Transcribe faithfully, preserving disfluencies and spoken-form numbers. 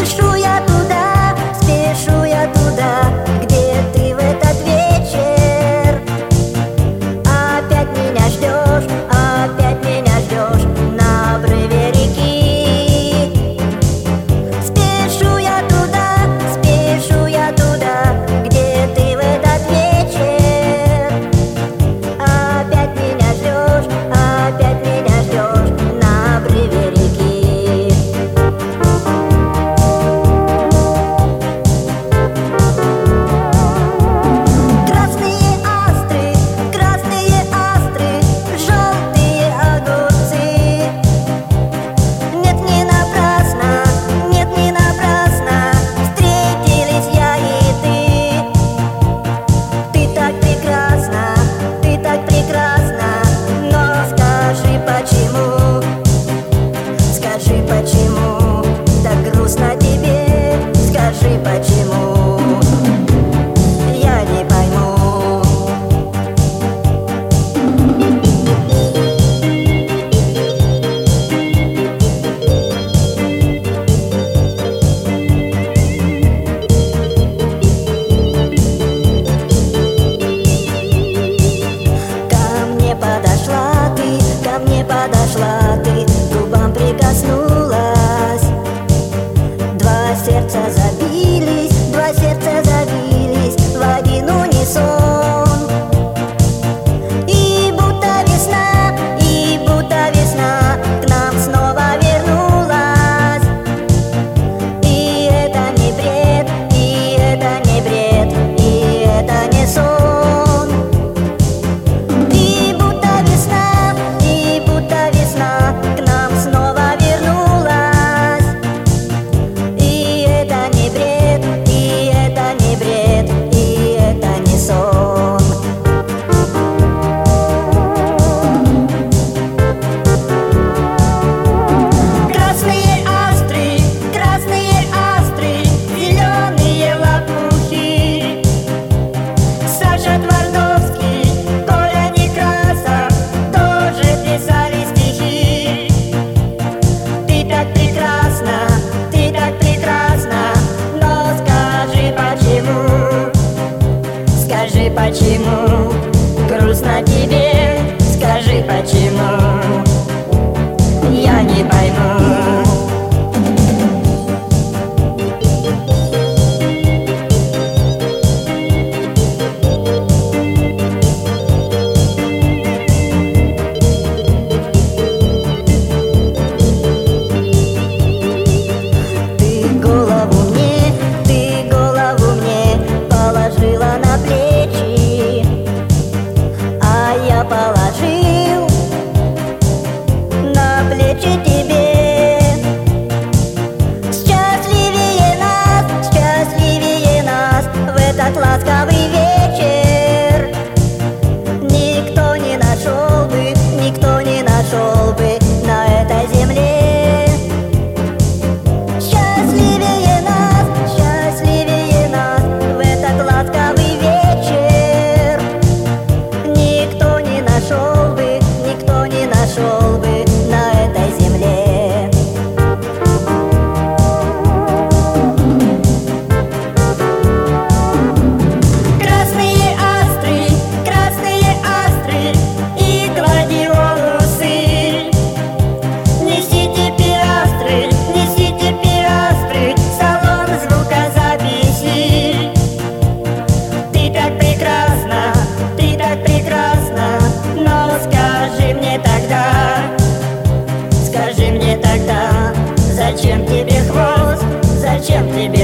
Спешу я туда, спешу я туда, где ты в этот вечер. Опять меня ждешь, опять меня ждешь на обрыве реки. Спешу я туда, спешу я туда, где ты в этот вечер. Опять меня ждешь, опять меня ждешь на обрыве реки. Красные астры, красные астры, желтые огурцы. Нет, не напрасно, нет, не напрасно встретились я и ты. Ты так прекрасна, ты так прекрасна, но скажи почему, скажи почему так грустно тебе, скажи почему, я не пойму. Ко мне подошла ты, ко мне подошла ты, к губам прикоснулась. Два сердца забились, два сердца забились в один унисон. И будто весна, и будто весна к нам снова вернулась. И это не бред, и это не бред, и это не сон. И будто весна, и будто весна к нам снова вернулась. И это не бред, и это не бред, и это не сон. Красные астры, красные астры, зеленые лопухи. Саша Твардовский, Коля Некрасов тоже писали стихи. Ты так прекрасна, ты так прекрасна, но скажи почему, скажи почему грустно тебе, скажи почему, я не пойму. Ты голову мне, ты голову мне положила на плечи, а я положил на плечи тебе. Счастливее нас, счастливее нас в этот ласковый вечер. Никто не нашел бы, никто не нашел бы на этой земле. Счастливее нас, счастливее нас в этот ласковый вечер. Никто не нашел бы, никто не нашел бы на этой земле. Красные астры, красные астры и гладиолусы. Несите пиастры, несите пиастры в салон звукозаписи. Ты так прекрасна, ты так прекрасна, но скажи мне тогда, скажи мне тогда, зачем тебе хвост, зачем тебе